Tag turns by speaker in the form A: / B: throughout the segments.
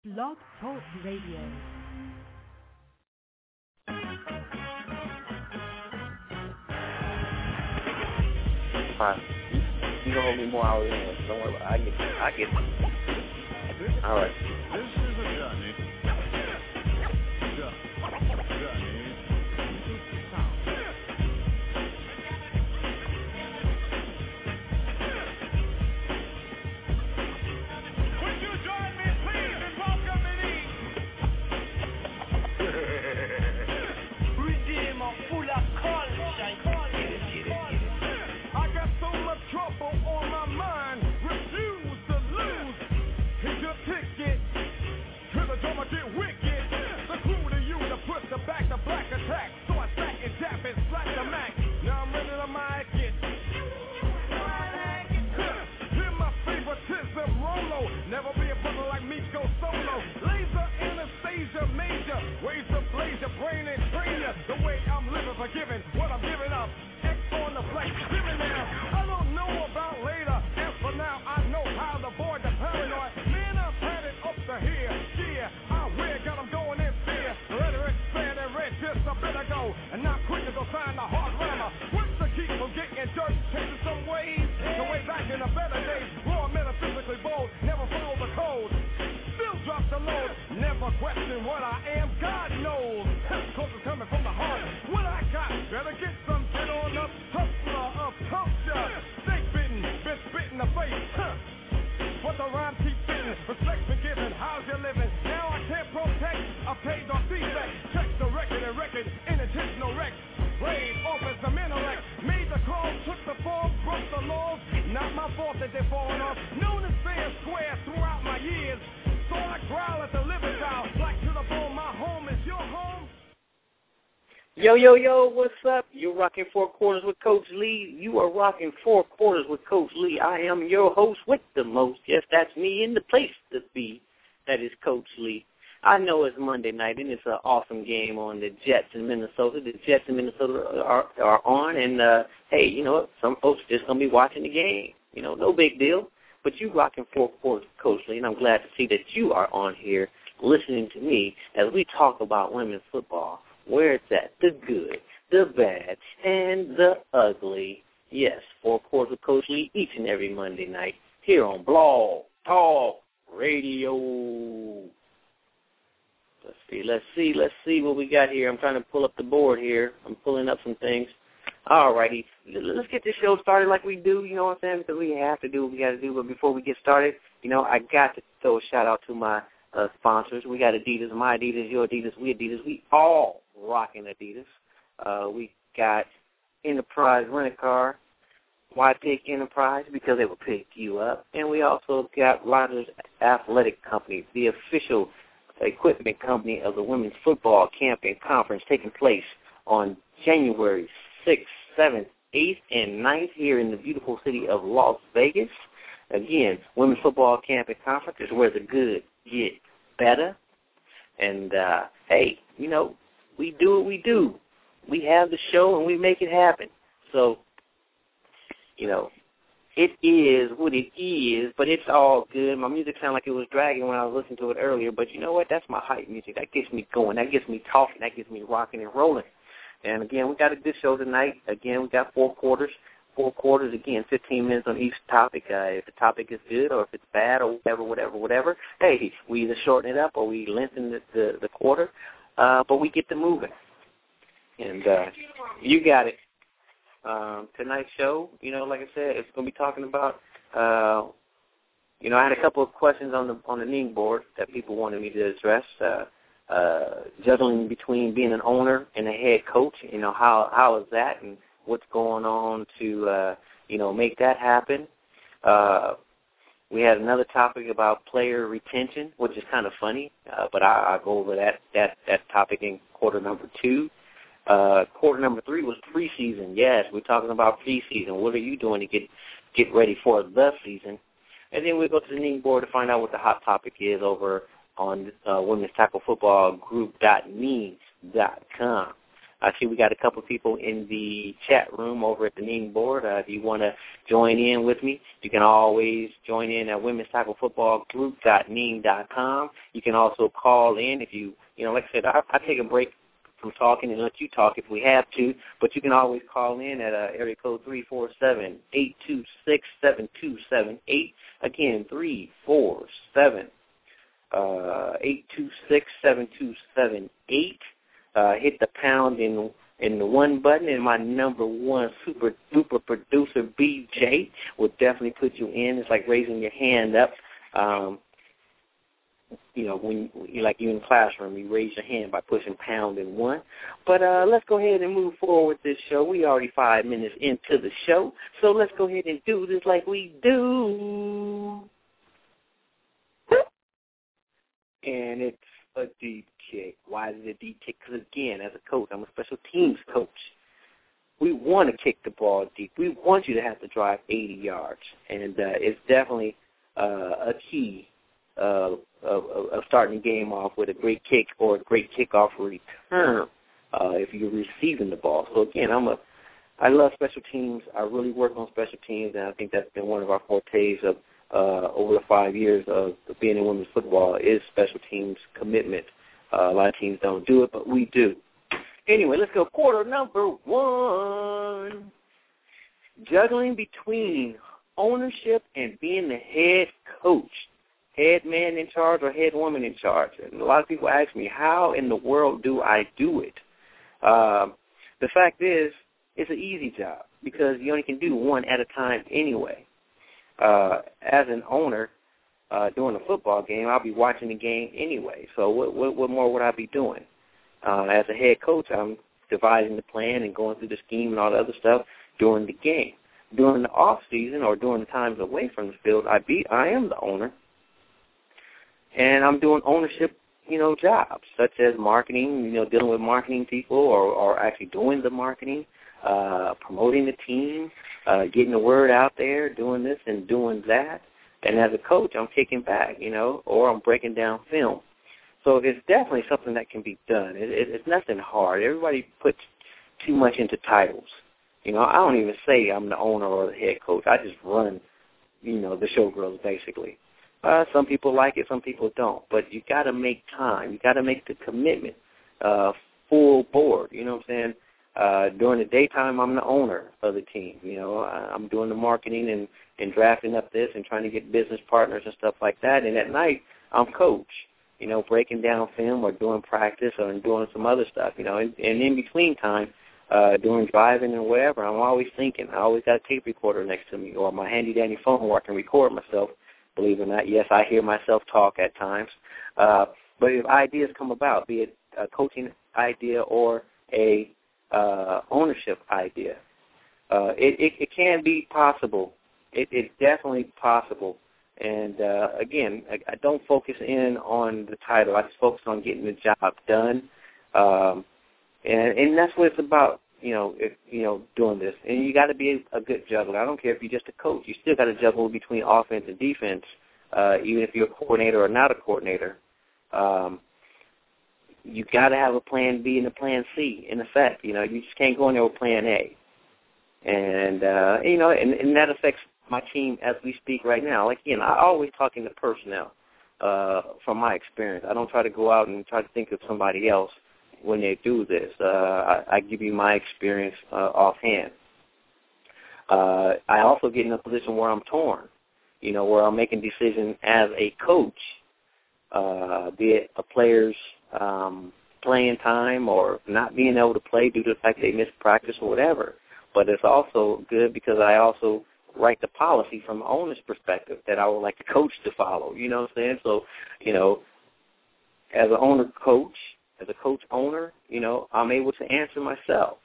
A: Blog Talk Radio.
B: Fine. You can hold me more hours anyway. Don't worry about it. I get it. All right.
C: This is a journey. Would you join me, please, in welcoming Redeemer full of culture. I got so much trouble on my mind. Refuse to lose. Hit your ticket. To the drummer get wicked. The crew to you to put the back to black attack. So I stack and tap and slack the Mac. Now I'm ready to mic it. Hear my favoritism, Rolo. Never be a brother like me, go solo. Laser, Anastasia, major. Ways to blaze your brain and train ya. The way I'm living, forgiving what I'm giving up. X on the flex, giving now. I don't know about later. And for now, I know how to avoid the paranoid. Man, I've had it up to here. Yeah, I wear, got them going in fear. Rhetoric, fan and red, just a bit ago. And not quick to go sign the hard rammer. What's to keep from getting dirt? Changing some ways. The way back in the better days. Raw, metaphysically bold. Never follow the code. Still drop the load. Never question what I am. God knows. Cause it's coming from the heart. What I got, better get some. Get on up. Hustler of culture. Snake bitten, been spit in the face. But the rhyme keeps fitting. Respect's been given. How's you living? Now I can't protect. I paid off defect. Check the record and record. Intentional wreck. Played off as some intellect. Made the call, took the form, broke the laws. Not my fault that they're falling off. Known as fair and square throughout my years. So I growl at the living child. Black to the bone, my home is your home.
B: Yo, yo, yo, what's up? You're rocking Four Quarters with Coach Lee. You are rocking Four Quarters with Coach Lee. I am your host with the most. Yes, that's me in the place to be. That is Coach Lee. I know it's Monday night, and it's an awesome game on the Jets in Minnesota. The Jets in Minnesota are on, and, hey, you know what? Some folks are just going to be watching the game. You know, no big deal. But you rocking Four Quarters with Coach Lee, and I'm glad to see that you are on here listening to me as we talk about women's football. Where it's at, the good, the bad, and the ugly. Yes, Four Quarters with Coach Lee each and every Monday night here on Blog Talk Radio. Let's see what we got here. I'm trying to pull up the board here. I'm pulling up some things. All righty, let's get this show started like we do, you know what I'm saying, because we have to do what we got to do. But before we get started, you know, I got to throw a shout-out to my sponsors. We got Adidas, my Adidas, your Adidas, we Adidas. We all rocking Adidas. We got Enterprise Rent-A-Car. Why pick Enterprise? Because they will pick you up. And we also got Rogers Athletic Company, the official equipment company of the Women's Football Camp and Conference taking place on January 6th, 7th, 8th, and 9th here in the beautiful city of Las Vegas. Again, Women's Football Camp and Conference is where the good get better. And, hey, you know, we do what we do. We have the show and we make it happen. So, you know, it is what it is, but it's all good. My music sounded like it was dragging when I was listening to it earlier, but you know what? That's my hype music. That gets me going. That gets me talking. That gets me rocking and rolling. And, again, we got a good show tonight. Again, we got 4 quarters. 4 quarters, again, 15 minutes on each topic. If the topic is good or if it's bad or whatever, hey, we either shorten it up or we lengthen the quarter, but we get to moving. And you got it. Tonight's show, you know, like I said, it's going to be talking about, you know, I had a couple of questions on the Ning board that people wanted me to address. Juggling between being an owner and a head coach, you know, how is that and what's going on to, you know, make that happen. We had another topic about player retention, which is kind of funny, but I'll go over that topic in quarter number 2. Quarter number 3 was preseason. Yes, we're talking about preseason. What are you doing to get ready for the season? And then we'll go to the Ning board to find out what the hot topic is over on Women's Tackle Football Group.means.com. I see we got a couple of people in the chat room over at the Ning board. If you want to join in with me, you can always join in at Women's Tackle Football Group.ning.com. You can also call in if you like I said, I take a break from talking and let you talk if we have to, but you can always call in at area code 347-826-7278. Again, 347-826-7278. Hit the pound in the one button, and my number one super duper producer, BJ, will definitely put you in. It's like raising your hand up. When you're in the classroom, you raise your hand by pushing pound and one. But let's go ahead and move forward with this show. We already 5 minutes into the show, so let's go ahead and do this like we do. And it's a deep kick. Why is it a deep kick? Because, again, as a coach, I'm a special teams coach. We want to kick the ball deep. We want you to have to drive 80 yards. And it's definitely a key of starting the game off with a great kick or a great kickoff return if you're receiving the ball. So, again, I love special teams. I really work on special teams, and I think that's been one of our fortes of over the 5 years of being in women's football is special teams commitment. A lot of teams don't do it, but we do. Anyway, let's go quarter number one. Juggling between ownership and being the head coach, head man in charge or head woman in charge. And a lot of people ask me, how in the world do I do it? The fact is, it's an easy job because you only can do one at a time anyway. As an owner, during a football game, I'll be watching the game anyway. So what more would I be doing? As a head coach, I'm devising the plan and going through the scheme and all the other stuff during the game. During the off season or during the times away from the field, I am the owner, and I'm doing ownership, jobs such as marketing, dealing with marketing people or actually doing the marketing, promoting the team, getting the word out there, doing this and doing that. And as a coach, I'm kicking back, or I'm breaking down film. So it's definitely something that can be done. It's nothing hard. Everybody puts too much into titles. I don't even say I'm the owner or the head coach. I just run, the showgirls basically. Some people like it, some people don't. But you got to make time. You got to make the commitment, full board. You know what I'm saying? During the daytime, I'm the owner of the team. I'm doing the marketing and drafting up this and trying to get business partners and stuff like that. And at night, I'm coach, breaking down film or doing practice or doing some other stuff, And in between time, doing driving and whatever, I'm always thinking. I always got a tape recorder next to me or my handy-dandy phone where I can record myself. Believe it or not, yes, I hear myself talk at times. But if ideas come about, be it a coaching idea or a ownership idea, it can be possible. It's definitely possible. And, again, I don't focus in on the title. I just focus on getting the job done. And that's what it's about, doing this. And you got to be a good juggler. I don't care if you're just a coach. You still got to juggle between offense and defense, even if you're a coordinator or not a coordinator. You got to have a plan B and a plan C, in effect. You just can't go in there with plan A. And, and that affects my team as we speak right now. Like, I always talk in the personnel from my experience. I don't try to go out and try to think of somebody else when they do this. I give you my experience offhand. I also get in a position where I'm torn, where I'm making decisions as a coach, be it a player's playing time or not being able to play due to the fact they missed practice or whatever. But it's also good because I also write the policy from the owner's perspective that I would like the coach to follow. You know what I'm saying? So, as an owner coach, as a coach owner, I'm able to answer myself.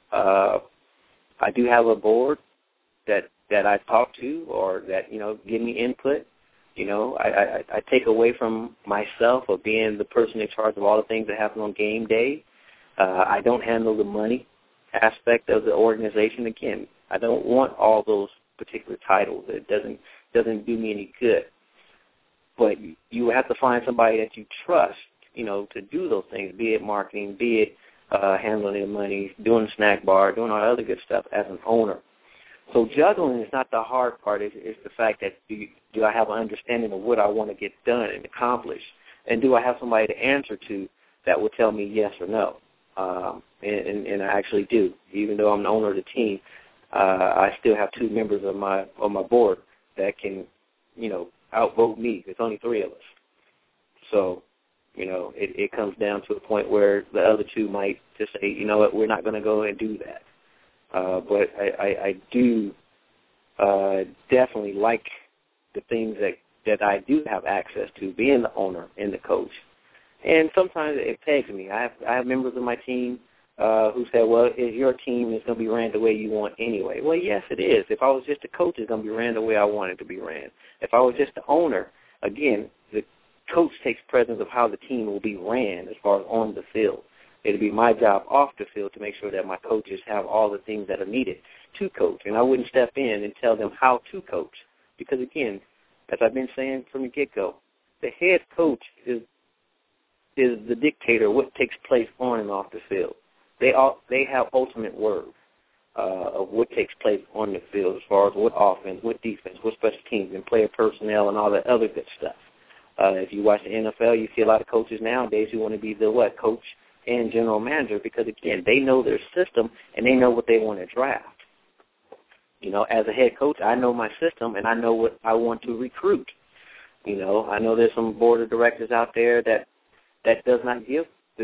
B: I do have a board that I talk to or that, give me input. I take away from myself of being the person in charge of all the things that happen on game day. I don't handle the money aspect of the organization. Again, I don't want all those particular titles. It doesn't do me any good. But you have to find somebody that you trust, to do those things, be it marketing, be it handling their money, doing the snack bar, doing all the other good stuff as an owner. So juggling is not the hard part. It's the fact that do I have an understanding of what I want to get done and accomplish, and do I have somebody to answer to that will tell me yes or no? And I actually do. Even though I'm the owner of the team, I still have 2 members of my board that can, outvote me. There's only 3 of us. So, it comes down to a point where the other 2 might just say, you know what, we're not going to go and do that. But I do definitely like the things that I do have access to, being the owner and the coach. And sometimes it pegs me. I have members of my team who say, well, your team is going to be ran the way you want anyway. Well, yes, it is. If I was just a coach, it's going to be ran the way I want it to be ran. If I was just the owner, again, the coach takes precedence of how the team will be ran as far as on the field. It'll be my job off the field to make sure that my coaches have all the things that are needed to coach. And I wouldn't step in and tell them how to coach because, again, as I've been saying from the get-go, the head coach is the dictator of what takes place on and off the field. They have ultimate word of what takes place on the field as far as what offense, what defense, what special teams, and player personnel and all that other good stuff. If you watch the NFL, you see a lot of coaches nowadays who want to be the coach and general manager because, again, they know their system and they know what they want to draft. As a head coach, I know my system and I know what I want to recruit. I know there's some board of directors out there that does not give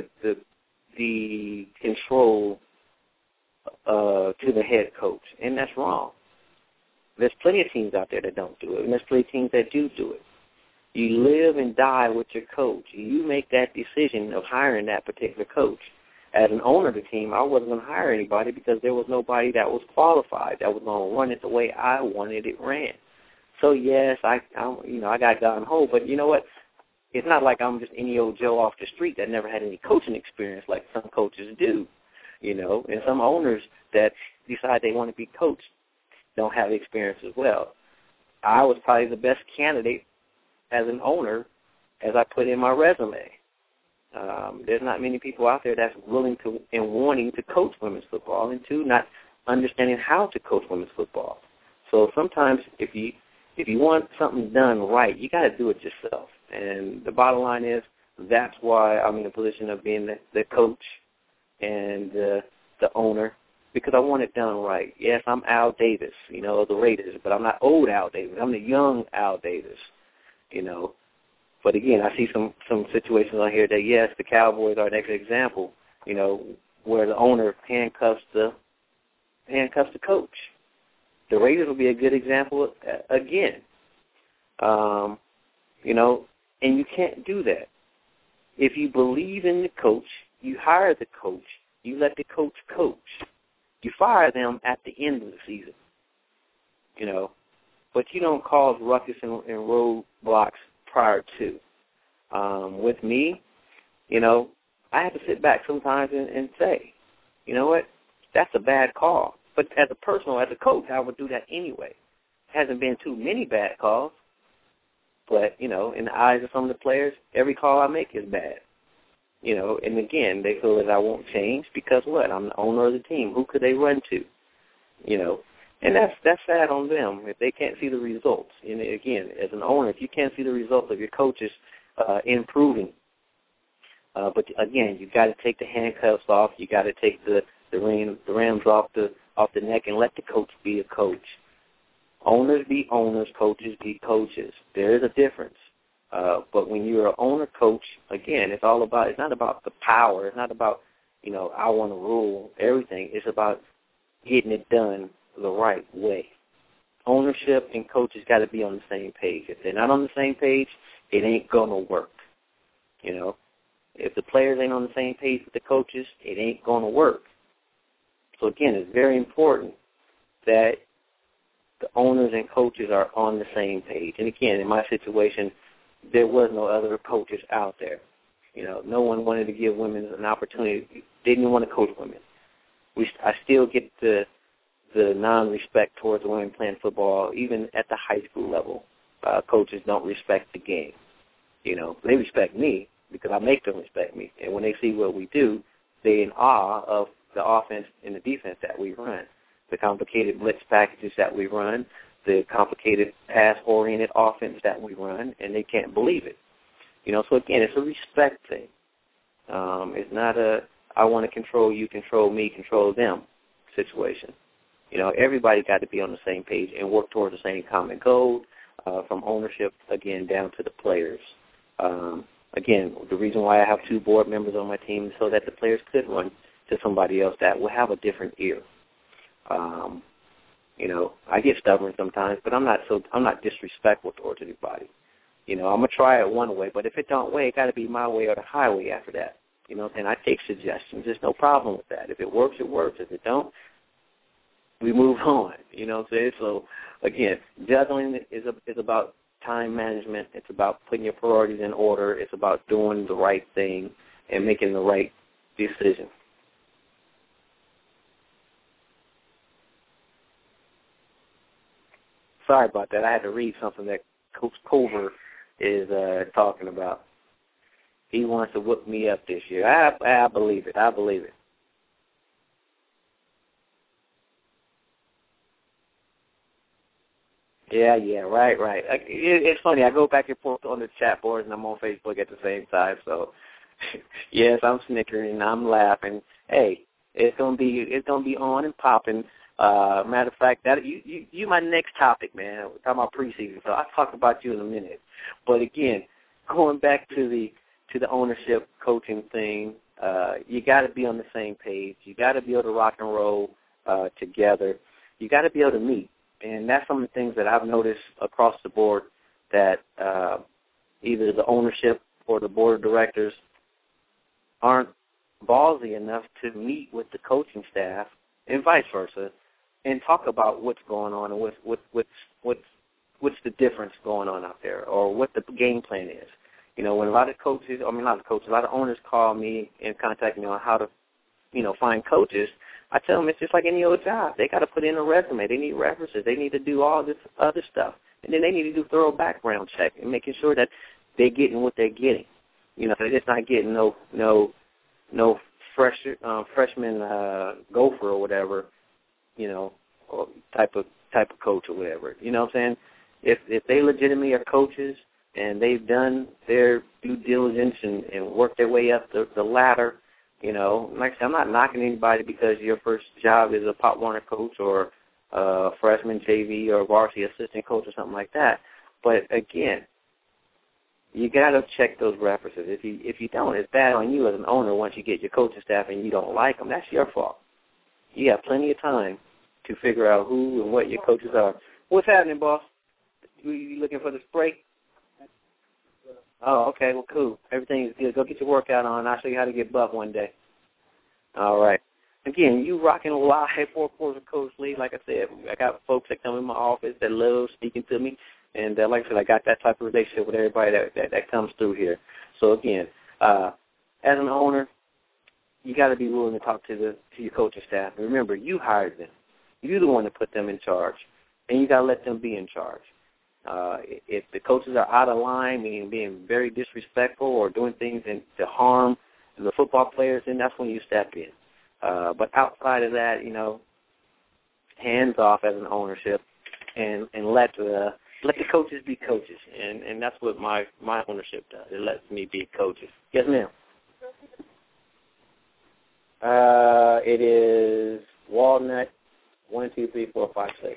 B: the control to the head coach, and that's wrong. There's plenty of teams out there that don't do it, and there's plenty of teams that do it. You live and die with your coach. You make that decision of hiring that particular coach. As an owner of the team, I wasn't going to hire anybody because there was nobody that was qualified that was going to run it the way I wanted it ran. So, yes, I got gung-ho, but you know what? It's not like I'm just any old Joe off the street that never had any coaching experience like some coaches do, and some owners that decide they want to be coached don't have experience as well. I was probably the best candidate as an owner as I put in my resume. There's not many people out there that's willing to and wanting to coach women's football, and 2, not understanding how to coach women's football. So sometimes if you want something done right, you got to do it yourself. And the bottom line is that's why I'm in a position of being the coach and the owner, because I want it done right. Yes, I'm Al Davis, of the Raiders, but I'm not old Al Davis. I'm the young Al Davis, But, again, I see some situations on here that, yes, the Cowboys are an example, where the owner handcuffs the coach. The Raiders will be a good example again. And you can't do that. If you believe in the coach, you hire the coach, you let the coach coach. You fire them at the end of the season, But you don't cause ruckus and roadblocks prior to. With me, I have to sit back sometimes and say, you know what, that's a bad call. But as a coach, I would do that anyway. Hasn't been too many bad calls. But, in the eyes of some of the players, every call I make is bad. And again, they feel that I won't change because what? I'm the owner of the team. Who could they run to? And that's sad on them if they can't see the results. And again, as an owner, if you can't see the results of your coaches improving, but again, you got to take the handcuffs off. You got to take the rams off the neck and let the coach be a coach. Owners be owners, coaches be coaches. There is a difference. But when you're an owner-coach, again, it's not about the power. It's not about, I want to rule everything. It's about getting it done the right way. Ownership and coaches got to be on the same page. If they're not on the same page, it ain't going to work. If the players ain't on the same page with the coaches, it ain't going to work. So, again, it's very important that the owners and coaches are on the same page. And, again, in my situation, there was no other coaches out there. No one wanted to give women an opportunity. Didn't want to coach women. I still get the non-respect towards women playing football, even at the high school level. Coaches don't respect the game. They respect me because I make them respect me. And when they see what we do, stay in awe of the offense and the defense that we run, the complicated blitz packages that we run, the complicated pass-oriented offense that we run, and they can't believe it. So again, it's a respect thing. It's not a I want to control you, control me, control them situation. Everybody got to be on the same page and work towards the same common goal, from ownership, again, down to the players. Again, the reason why I have 2 board members on my team is so that the players could run to somebody else that will have a different ear. I get stubborn sometimes, but I'm not disrespectful towards anybody. I'm gonna try it one way, but if it don't way, it got to be my way or the highway after that. And I take suggestions. There's no problem with that. If it works, it works. If it don't, we move on. So again, juggling is about time management. It's about putting your priorities in order. It's about doing the right thing and making the right decision. Sorry about that. I had to read something that Coach Culver is talking about. He wants to whoop me up this year. I believe it. I believe it. Yeah, right. It's funny. I go back and forth on the chat boards, and I'm on Facebook at the same time. So, yes, I'm snickering, I'm laughing. Hey, it's gonna be on and popping. Matter of fact, that you my next topic, man. We're talking about preseason, so I'll talk about you in a minute. But again, going back to the ownership coaching thing, you got to be on the same page. You got to be able to rock and roll together. You got to be able to meet. And that's some of the things that I've noticed across the board, that either the ownership or the board of directors aren't ballsy enough to meet with the coaching staff and vice versa and talk about what's going on and what's the difference going on out there, or what the game plan is. When a lot of owners call me and contact me on how to, find coaches, I tell them it's just like any other job. They got to put in a resume. They need references. They need to do all this other stuff. And then they need to do thorough background check and making sure that they're getting what they're getting. They're just not getting no freshman gopher or whatever, or type of coach or whatever. You know what I'm saying? If they legitimately are coaches and they've done their due diligence and worked their way up the ladder, like I said, I'm not knocking anybody because your first job is a Pop Warner coach or a freshman JV or varsity assistant coach or something like that. But again, you got to check those references. If you don't, it's bad on you as an owner. Once you get your coaching staff and you don't like them, that's your fault. You have plenty of time to figure out who and what your coaches are. What's happening, boss? You looking for the spray? Oh, okay. Well, cool. Everything is good. Go get your workout on. I'll show you how to get buff one day. All right. Again, you rocking live 4 quarters of Coach Lee. Like I said, I got folks that come in my office that love speaking to me. And like I said, I got that type of relationship with everybody that comes through here. So, again, as an owner, you got to be willing to talk to your coaching staff. And remember, you hired them. You're the one that put them in charge. And you got to let them be in charge. If the coaches are out of line, meaning being very disrespectful or doing things to harm the football players, then that's when you step in. But outside of that, hands off as an ownership and let the coaches be coaches. And that's what my ownership does. It lets me be coaches. Yes, ma'am. It is Walnut 1, 2, 3, 4, 5, 6.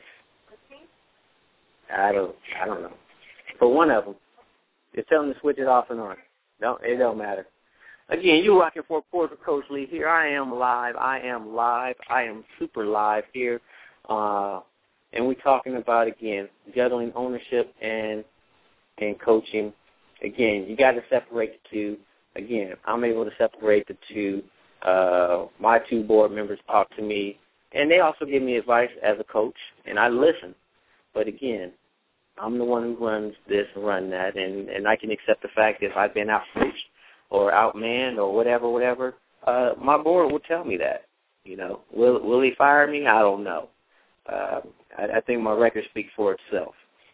B: I don't know. For one of them, just tell them to switch it off and on. It don't matter. Again, you rocking 4 quarters with Coach Lee. Here I am live. I am super live here. And we're talking about, again, juggling ownership and coaching. Again, you got to separate the two. Again, I'm able to separate the two. My 2 board members talk to me, and they also give me advice as a coach, and I listen. But again, I'm the one who runs this and run that, and I can accept the fact that if I've been outcoached or outmanned or whatever, my board will tell me that. Will he fire me? I don't know. I think my record speaks for itself.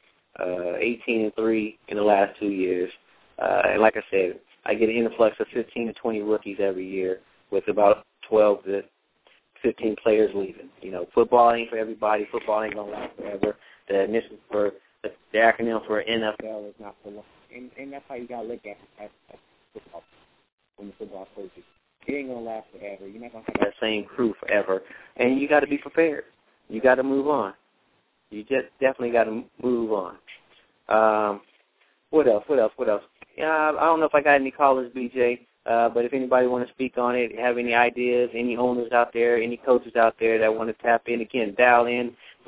B: 18-3 in the last 2 years, and like I said, I get an influx of 15 to 20 rookies every year, with about 12 to 15 players leaving. You know, football ain't for everybody. Football ain't going to last forever. The initials for the acronym for NFL is not for long. And that's how you got to look at football when the football coaches. It ain't going to last forever. You're not going to have that same crew forever. And you got to be prepared. You got to move on. You just definitely got to move on. What else? I don't know if I got any callers, BJ, but if anybody want to speak on it, have any ideas, any owners out there, any coaches out there that want to tap in, again, dial in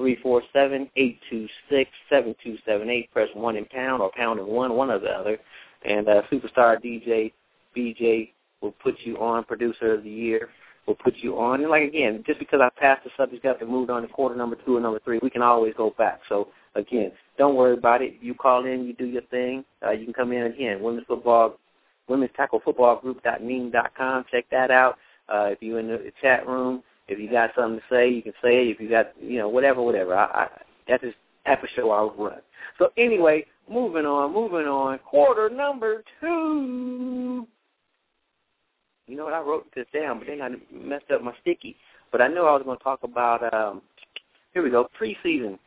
B: 347-826-7278. Press 1 and pound or pound and one or the other. And Superstar DJ BJ will put you on Producer of the Year. We'll put you on. And, like, again, just because I passed the subject up and moved on to quarter number 2 and number 3, we can always go back. So, again, don't worry about it. You call in, you do your thing. You can come in again. Women's Tackle Football Group.ning.com. Check that out. If you're in the chat room, if you got something to say, you can say it. If you got, whatever. That's the type of show I'll run. So, anyway, moving on. Quarter number 2. You know what? I wrote this down, but then I messed up my sticky. But I know I was going to talk about, here we go, preseason.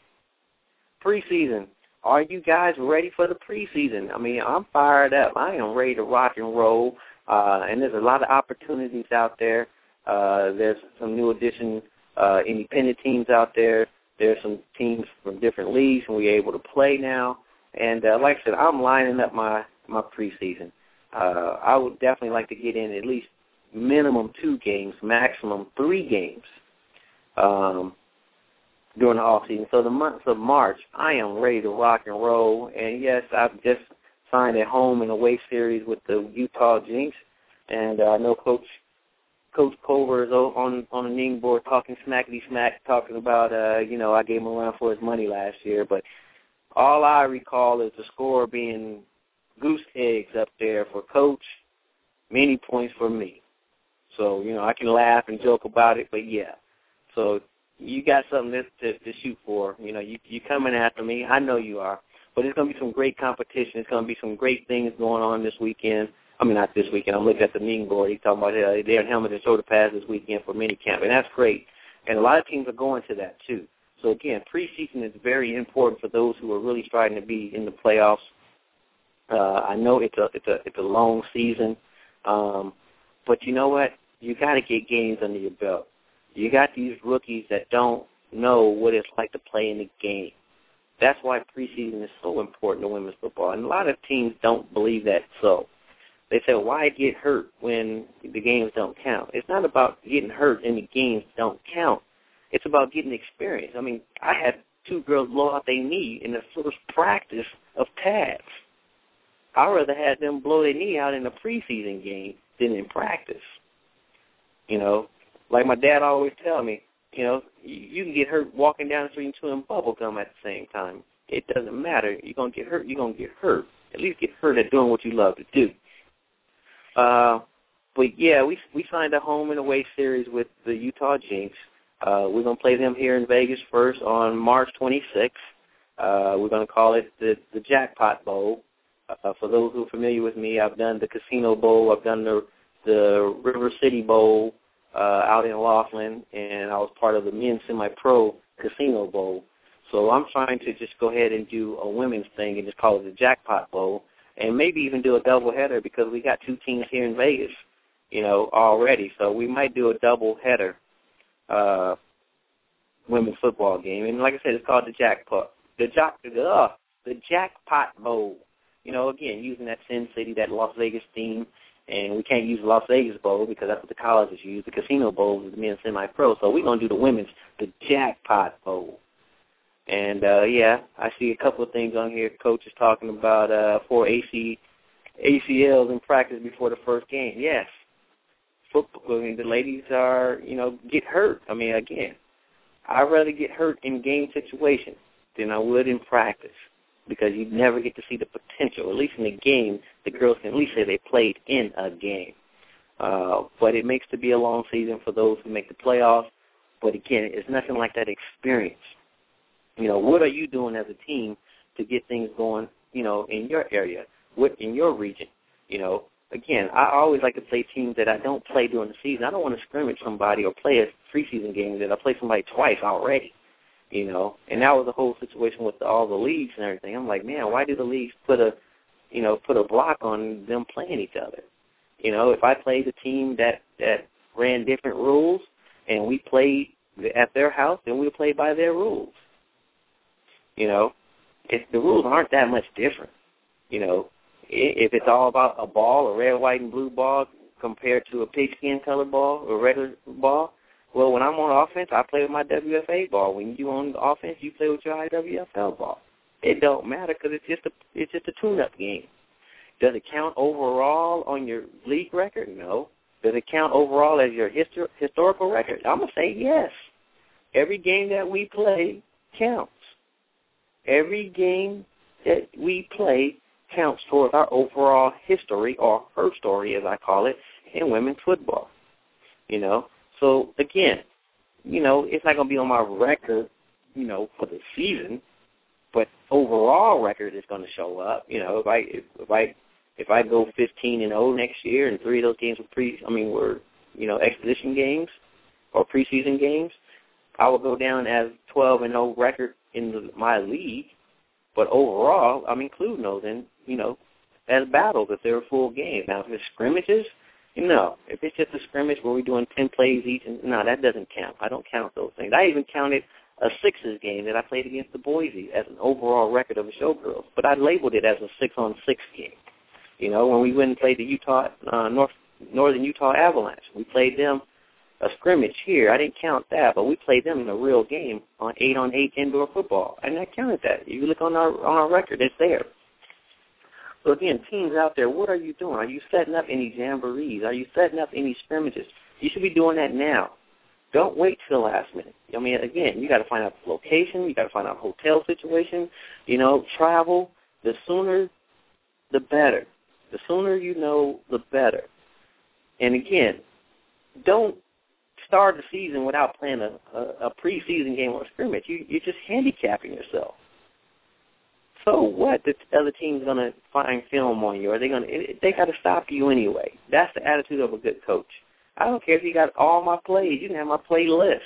B: Are you guys ready for the preseason? I mean, I'm fired up. I am ready to rock and roll, and there's a lot of opportunities out there. There's some new addition independent teams out there. There's some teams from different leagues, and we're able to play now. And like I said, I'm lining up my preseason. I would definitely like to get in at least minimum 2 games, maximum 3 games during the off season. So the month of March, I am ready to rock and roll. And yes, I've just signed a home and away series with the Utah Jinx, and I know Coach Culver is on the Ning board talking smackety smack, talking about I gave him a run for his money last year, but all I recall is the score being goose eggs up there for Coach, many points for me. So, I can laugh and joke about it, but yeah. So you got something to shoot for. You coming after me. I know you are. But it's going to be some great competition. It's going to be some great things going on this weekend. I mean, not this weekend. I'm looking at the Ning board. He's talking about they're in helmet and shoulder pads this weekend for minicamp, and that's great. And a lot of teams are going to that, too. So, again, preseason is very important for those who are really striving to be in the playoffs. I know it's a long season, but you know what? You got to get games under your belt. You got these rookies that don't know what it's like to play in the game. That's why preseason is so important to women's football, and a lot of teams don't believe that. So they say, why get hurt when the games don't count? It's not about getting hurt and the games don't count. It's about getting experience. I mean, I had 2 girls blow out their knee in the first practice of tags. I'd rather have them blow their knee out in a preseason game than in practice. Like my dad always tell me, you can get hurt walking down the street and chewing bubble gum at the same time. It doesn't matter. You're going to get hurt. You're going to get hurt. At least get hurt at doing what you love to do. But, yeah, we signed a home and away series with the Utah Jinx. We're going to play them here in Vegas first on March 26th. We're going to call it the Jackpot Bowl. For those who are familiar with me, I've done the Casino Bowl. I've done the River City Bowl out in Laughlin, and I was part of the Men's Semi-Pro Casino Bowl. So I'm trying to just go ahead and do a women's thing and just call it the Jackpot Bowl, and maybe even do a doubleheader because we got 2 teams here in Vegas, already. So we might do a doubleheader women's football game. And like I said, it's called the Jackpot. The Jackpot Bowl. Again, using that Sin City, that Las Vegas theme. And we can't use the Las Vegas Bowl because that's what the colleges use. The Casino Bowl is the men's semi-pro. So we're going to do the women's, the Jackpot Bowl. And, I see a couple of things on here. Coach is talking about 4 ACLs in practice before the first game. Yes. Football, the ladies are, get hurt. I mean, again, I'd rather get hurt in game situations than I would in practice, because you never get to see the potential. At least in the game, the girls can at least say they played in a game. But it makes to be a long season for those who make the playoffs. But, again, it's nothing like that experience. What are you doing as a team to get things going, in your area, in your region? again, I always like to play teams that I don't play during the season. I don't want to scrimmage somebody or play a preseason game that I play somebody twice already, you know. And that was the whole situation with all the leagues and everything. I'm like, man, why do the leagues put a block on them playing each other? You know, if I played a team that ran different rules and we played at their house, then we'll play by their rules. You know, if the rules aren't that much different, you know, if it's all about a ball, a red, white, and blue ball compared to a pigskin colored ball or regular ball, well, when I'm on offense, I play with my WFA ball. When you on offense, you play with your IWFL ball. It don't matter because it's just a tune-up game. Does it count overall on your league record? No. Does it count overall as your historical record? I'm going to say yes. Every game that we play counts. Every game that we play counts towards our overall history, or her story, as I call it, in women's football. You know? So, again, you know, it's not going to be on my record, you know, for the season, but overall record is going to show up. You know, if I go 15-0 next year, and 3 of those games were exhibition games or preseason games, I will go down as 12-0 record in my league. But overall, I'm including those in, you know, as battles if they're full games. Now, if it's scrimmages, no. If it's just a scrimmage where we're doing 10 plays each, no, that doesn't count. I don't count those things. I even counted a Sixers game that I played against the Boise as an overall record of the Showgirls, but I labeled it as a 6-on-6 game. You know, when we went and played the Northern Utah Avalanche, we played them a scrimmage here. I didn't count that, but we played them in a real game on 8-on-8 indoor football, and I counted that. You look on our record, it's there. So again, teams out there, what are you doing? Are you setting up any jamborees? Are you setting up any scrimmages? You should be doing that now. Don't wait till the last minute. I mean, again, you got to find out the location. You got to find out hotel situation. You know, travel. The sooner, the better. The sooner you know, the better. And again, don't start the season without playing a preseason game or a scrimmage. You're just handicapping yourself. So what? The other team's going to find film on you? They got to stop you anyway. That's the attitude of a good coach. I don't care if you got all my plays. You can have my play list.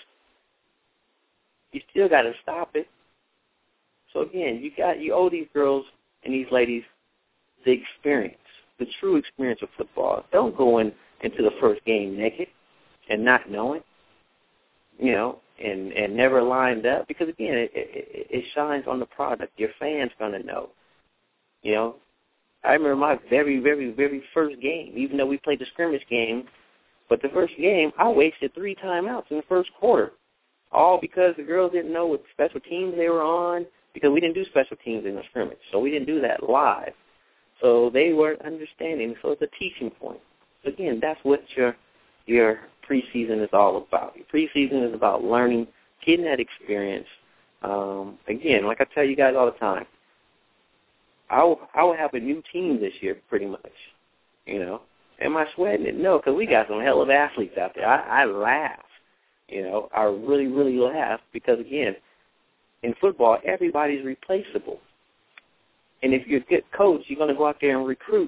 B: You still got to stop it. So again, you owe these girls and these ladies the experience, the true experience of football. Don't go into the first game naked and not knowing, you know, and never lined up, because again, it shines on the product. Your fans gonna know. You know, I remember my very, very, very first game. Even though we played the scrimmage game, but the first game I wasted 3 timeouts in the first quarter, all because the girls didn't know what special teams they were on, because we didn't do special teams in the scrimmage, so we didn't do that live. So they weren't understanding. So it's a teaching point. Again, that's what your preseason is all about. Your preseason is about learning, getting that experience. Again, like I tell you guys all the time, I will have a new team this year pretty much, you know. Am I sweating it? No, because we got some hell of athletes out there. I laugh, you know. I really, really laugh because, again, in football, everybody's replaceable. And if you're a good coach, you're going to go out there and recruit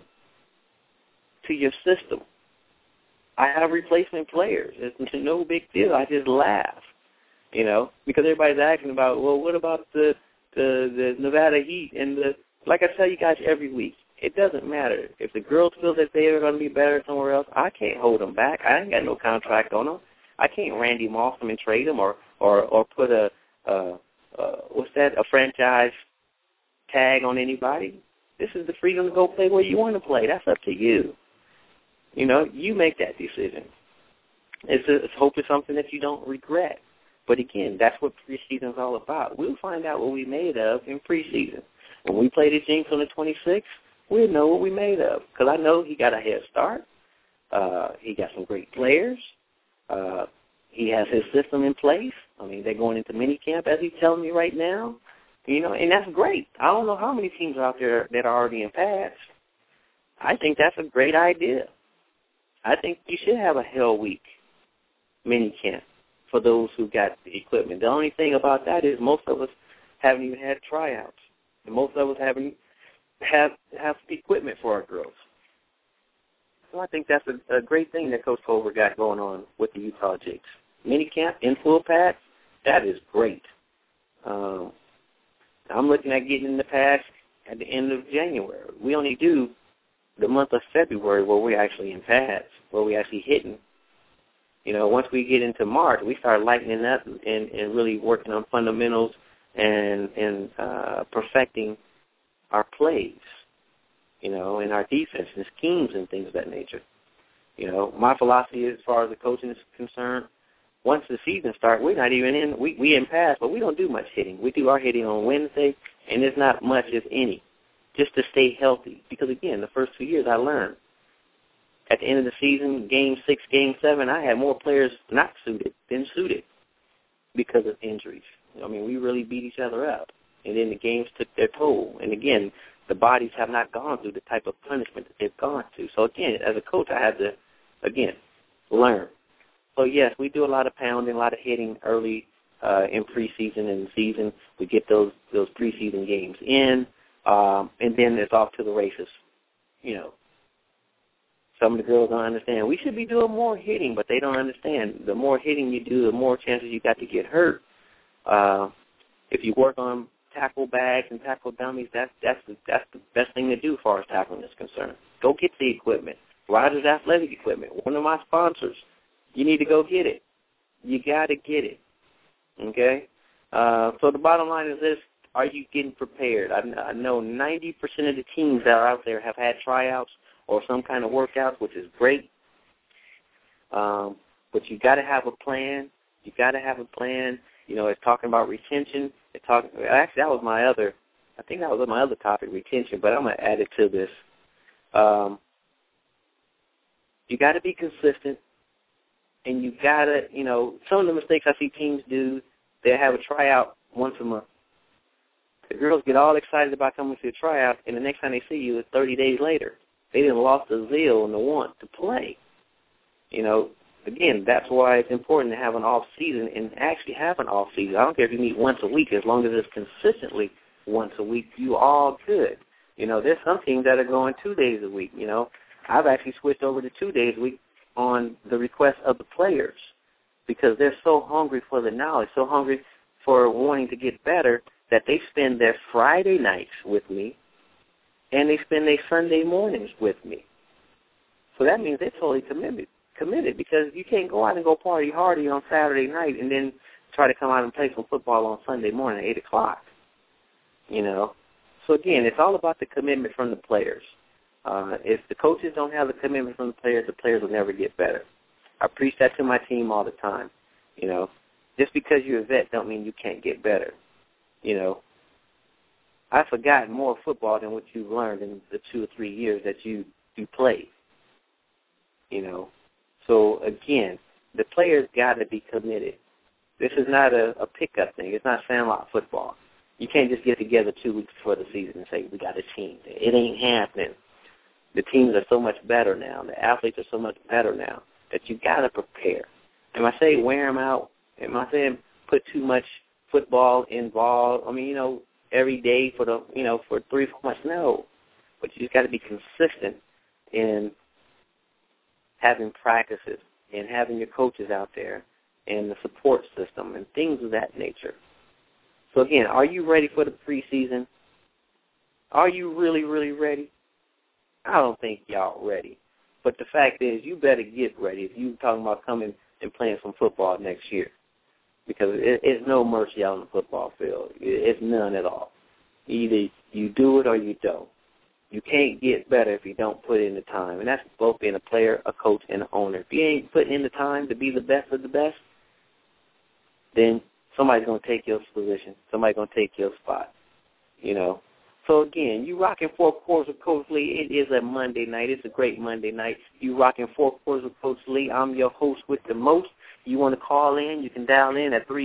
B: to your system. I have replacement players. It's no big deal. I just laugh, you know, because everybody's asking about, well, what about the Nevada Heat? And like I tell you guys every week, it doesn't matter. If the girls feel that they are going to be better somewhere else, I can't hold them back. I ain't got no contract on them. I can't Randy Moss them and trade them or put a franchise tag on anybody. This is the freedom to go play where you want to play. That's up to you. You know, you make that decision. It's hope it's something that you don't regret. But again, that's what preseason is all about. We'll find out what we're made of in preseason. When we play the Jinx on the 26th, we'll know what we're made of. Because I know he got a head start. He got some great players. He has his system in place. I mean, they're going into minicamp, as he's telling me right now. You know, and that's great. I don't know how many teams are out there that are already in pads. I think that's a great idea. I think you should have a Hell Week minicamp for those who got the equipment. The only thing about that is most of us haven't even had tryouts. And most of us haven't have equipment for our girls. So I think that's a great thing that Coach Culver got going on with the Utah Jakes. Minicamp in full pads, that is great. I'm looking at getting in the pads at the end of January. We only do the month of February where we're actually in pads, where we're actually hitting. You know, once we get into March, we start lightening up and really working on fundamentals and perfecting our plays, you know, and our defense and schemes and things of that nature. You know, my philosophy as far as the coaching is concerned, once the season starts, we're not even in, we in pass, but we don't do much hitting. We do our hitting on Wednesday, and there's not much, if any, just to stay healthy. Because, again, the first 2 years I learned. At the end of the season, Game 6, Game 7, I had more players not suited than suited because of injuries. I mean, we really beat each other up. And then the games took their toll. And, again, the bodies have not gone through the type of punishment that they've gone through. So, again, as a coach, I had to, again, learn. So, yes, we do a lot of pounding, a lot of hitting early in preseason and season. We get those preseason games in, and then it's off to the races. You know, some of the girls don't understand. We should be doing more hitting, but they don't understand. The more hitting you do, the more chances you got to get hurt. If you work on tackle bags and tackle dummies, that's the best thing to do as far as tackling is concerned. Go get the equipment. Rogers Athletic Equipment, one of my sponsors. You need to go get it. You got to get it. Okay? So the bottom line is this: are you getting prepared? I know 90% of the teams that are out there have had tryouts or some kind of workouts, which is great. But you got to have a plan. You got to have a plan. You know, it's talking about retention. Actually, that was my other. I think that was my other topic, retention. But I'm going to add it to this. You got to be consistent, and you got to, you know, some of the mistakes I see teams do, they have a tryout once a month. The girls get all excited about coming to a tryout, and the next time they see you is 30 days later. They didn't lost the zeal and the want to play. You know, again, that's why it's important to have an off season and actually have an off season. I don't care if you meet once a week, as long as it's consistently once a week, you all good. You know, there's some teams that are going 2 days a week. You know, I've actually switched over to 2 days a week on the request of the players because they're so hungry for the knowledge, so hungry for wanting to get better that they spend their Friday nights with me and they spend their Sunday mornings with me. So that means they're totally committed because you can't go out and go party hardy on Saturday night and then try to come out and play some football on Sunday morning at 8 o'clock. You know? So, again, it's all about the commitment from the players. If the coaches don't have the commitment from the players will never get better. I preach that to my team all the time. You know, just because you're a vet don't mean you can't get better. You know, I've forgotten more football than what you've learned in the 2 or 3 years that you played. You know, so again, the players got to be committed. This is not a pickup thing. It's not sandlot football. You can't just get together 2 weeks before the season and say, we got a team. It ain't happening. The teams are so much better now. The athletes are so much better now that you got to prepare. Am I saying wear them out? Am I saying put too much football involved? I mean, you know, every day for 3 or 4 months? No. But you just got to be consistent in having practices and having your coaches out there and the support system and things of that nature. So, again, are you ready for the preseason? Are you really, really ready? I don't think y'all ready. But the fact is, you better get ready if you're talking about coming and playing some football next year. Because it's no mercy out on the football field. It's none at all. Either you do it or you don't. You can't get better if you don't put in the time. And that's both being a player, a coach, and an owner. If you ain't putting in the time to be the best of the best, then somebody's going to take your position. Somebody's going to take your spot, you know. So, again, you rocking 4 quarters with Coach Lee. It is a Monday night. It's a great Monday night. You rocking 4 quarters with Coach Lee. I'm your host with the most. You want to call in, you can dial in at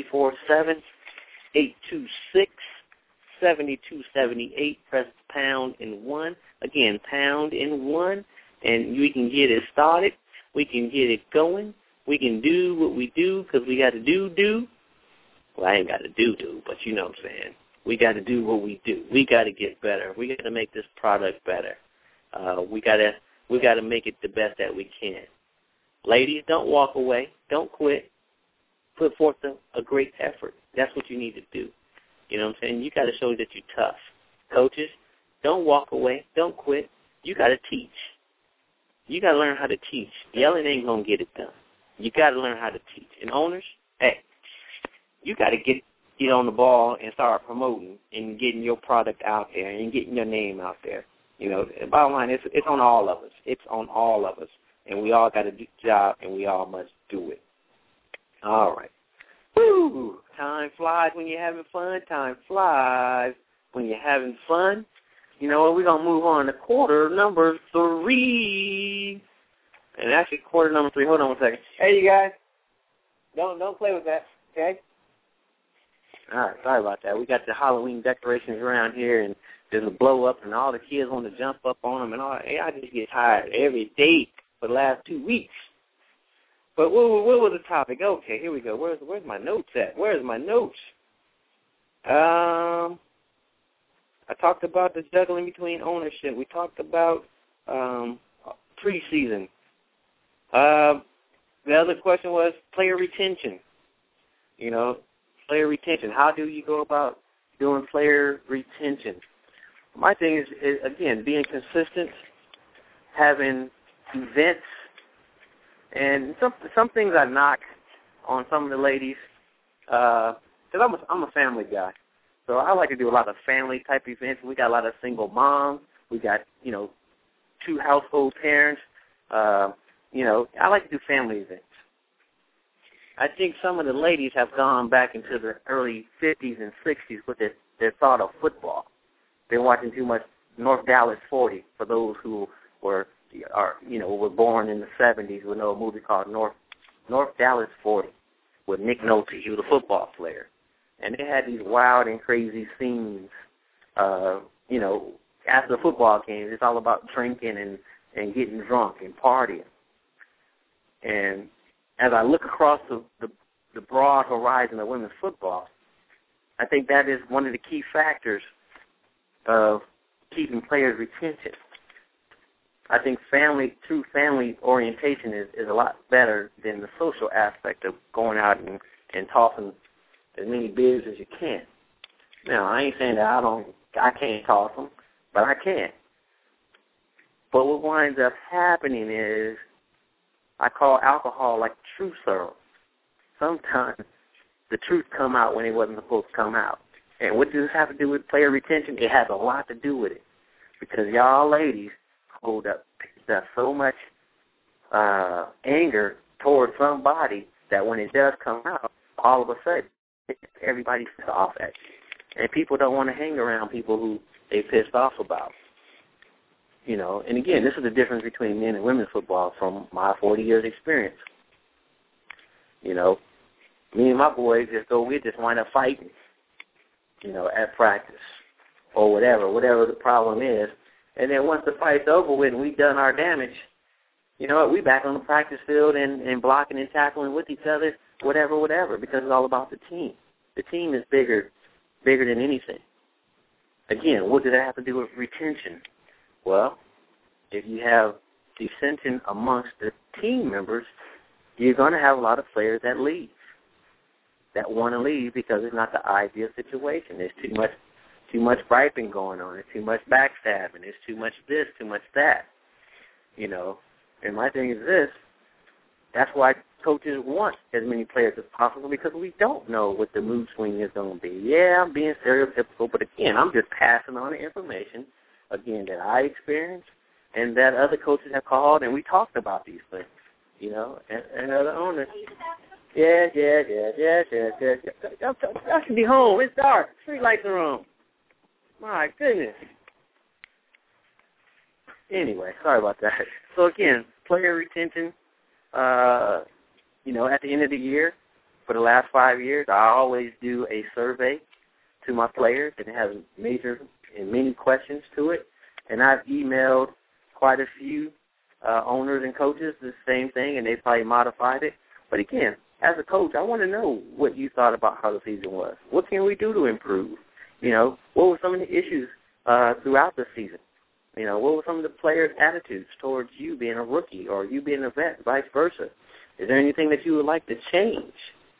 B: 347-826-7278. Press pound and 1. Again, pound and 1, and we can get it started. We can get it going. We can do what we do because we got to do. Well, I ain't got to do, but you know what I'm saying. We got to do what we do. We got to get better. We got to make this product better. We got to We got to make it the best that we can. Ladies, don't walk away. Don't quit. Put forth a great effort. That's what you need to do. You know what I'm saying? You got to show that you're tough. Coaches, don't walk away. Don't quit. You got to teach. You got to learn how to teach. Yelling ain't going to get it done. You got to learn how to teach. And owners, hey, you got to get on the ball and start promoting and getting your product out there and getting your name out there. You know, the bottom line, it's on all of us. It's on all of us. And we all got to do the job, and we all must do it. All right. Woo! Time flies when you're having fun. Time flies when you're having fun. You know what? We're going to move on to quarter number 3. And actually, quarter number 3. Hold on 1 second. Hey, you guys. Don't play with that, okay? All right, sorry about that. We got the Halloween decorations around here, and there's a blow-up, and all the kids want to jump up on them, and all. Hey, I just get tired every day for the last 2 weeks. But what was the topic? Okay, here we go. Where's my notes at? Where's my notes? I talked about the juggling between ownership. We talked about preseason. The other question was player retention. You know, player retention. How do you go about doing player retention? My thing is again, being consistent, having events, and some things I knock on some of the ladies, because I'm a family guy. So I like to do a lot of family-type events. We got a lot of single moms. We got, 2 household parents. I like to do family events. I think some of the ladies have gone back into the early 50s and 60s with their thought of football. They're watching too much North Dallas 40 for those who were born in the 70s with a movie called North Dallas 40 with Nick Nolte. He was a football player. And they had these wild and crazy scenes, after the football game. It's all about drinking and getting drunk and partying. And as I look across the broad horizon of women's football, I think that is one of the key factors of keeping players' retention. I think true family orientation is a lot better than the social aspect of going out and tossing as many beers as you can. Now, I ain't saying that I can't toss them, but I can. But what winds up happening is I call alcohol like truth serum. Sometimes the truth come out when it wasn't supposed to come out. And what does this have to do with player retention? It has a lot to do with it. Because y'all ladies hold up so much anger towards somebody that when it does come out, all of a sudden, everybody's pissed off at you. And people don't want to hang around people who they pissed off about. And again, this is the difference between men and women's football from my 40 years experience. Me and my boys we just wind up fighting, at practice or whatever the problem is. And then once the fight's over with and we've done our damage, we back on the practice field and blocking and tackling with each other, whatever, because it's all about the team. The team is bigger than anything. Again, what does that have to do with retention? Well, if you have dissension amongst the team members, you're going to have a lot of players that leave, that want to leave because it's not the ideal situation. There's too much griping going on. There's too much backstabbing. There's too much this, too much that. And my thing is this, that's why coaches want as many players as possible because we don't know what the mood swing is going to be. Yeah, I'm being stereotypical, but again, I'm just passing on the information, again, that I experienced and that other coaches have called, and we talked about these things, and other owners. Yeah. I should be home. It's dark. Street lights are on. My goodness. Anyway, sorry about that. So again, player retention, at the end of the year, for the last 5 years, I always do a survey to my players, and it has many questions to it. And I've emailed quite a few owners and coaches the same thing, and they probably modified it. But again, as a coach, I want to know what you thought about how the season was. What can we do to improve? What were some of the issues throughout the season? You know, what were some of the players' attitudes towards you being a rookie or you being a vet, vice versa? Is there anything that you would like to change?